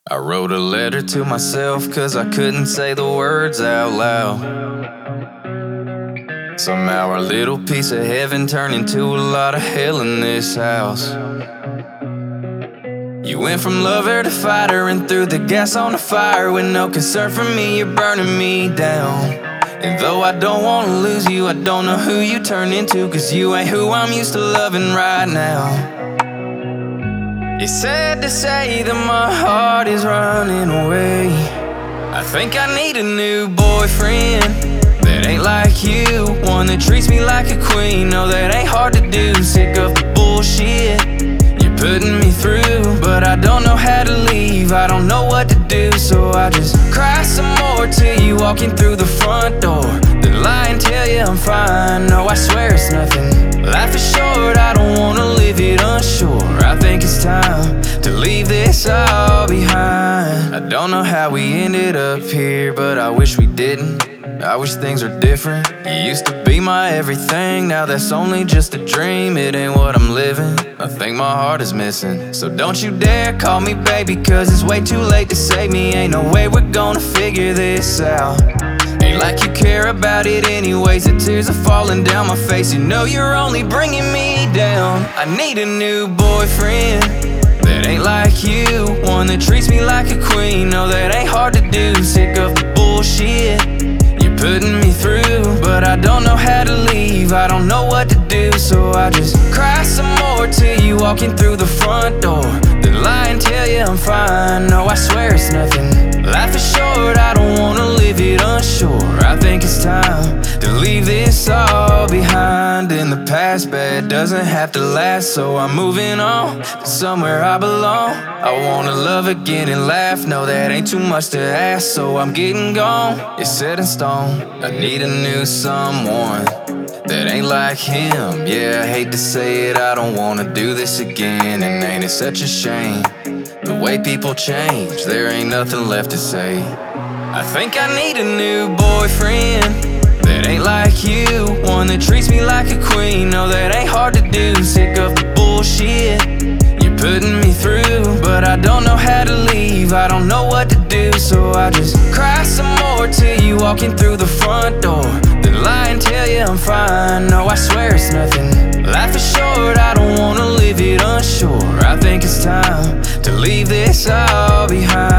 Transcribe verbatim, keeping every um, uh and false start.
I wrote a letter to myself cause I couldn't say the words out loud. Somehow our little piece of heaven turned into a lot of hell in this house. You went from lover to fighter and threw the gas on the fire. With no concern for me, you're burning me down. And though I don't wanna lose you, I don't know who you turn into, cause you ain't who I'm used to loving right now. It's sad to say that my heart is running away. I think I need a new boyfriend that ain't like you, one that treats me like a queen. No, that ain't hard to do, sick of the bullshit you're putting me through. But I don't know how to leave, I don't know what to do, so I just cry some more till you walking through the front door. Then lie and tell you I'm fine, no I swear it's nothing. Life is short, I don't wanna live it unsure. I think it's time to leave this all behind. I don't know how we ended up here, but I wish we didn't. I wish things were different. You used to be my everything, now that's only just a dream. It ain't what I'm living, I think my heart is missing. So don't you dare call me baby, cause it's way too late to save me. Ain't no way we're gonna figure this out. Ain't like you care about it anyways. The tears are falling down my face, you know you're only bringing me down. I need a new boyfriend that ain't like you, one that treats me like a queen. No, that ain't hard to do, sick of the bullshit you're putting me through. But I don't know how to leave, I don't know what to do, so I just cry some more till you walking through the front door. Then lie and tell you I'm fine, no I swear it's nothing. Life is short, I don't wanna live it unsure. I think it's time to leave this all behind. In the past, bad doesn't have to last, so I'm moving on to somewhere I belong. I wanna love again and laugh, no that ain't too much to ask, so I'm getting gone. It's set in stone, I need a new someone that ain't like him. Yeah, I hate to say it, I don't wanna do this again. And ain't it such a shame, the way people change, there ain't nothing left to say. I think I need a new boyfriend that ain't like you, one that treats me like a queen. No, that ain't hard to do, sick of the bullshit you're putting me through. But I don't know how to leave, I don't know what to do, so I just cry some more till you walking through the front door. Then lie and tell you I'm fine, no I swear it's nothing. Life is short, I don't wanna live it unsure. I think it's time to leave this all behind.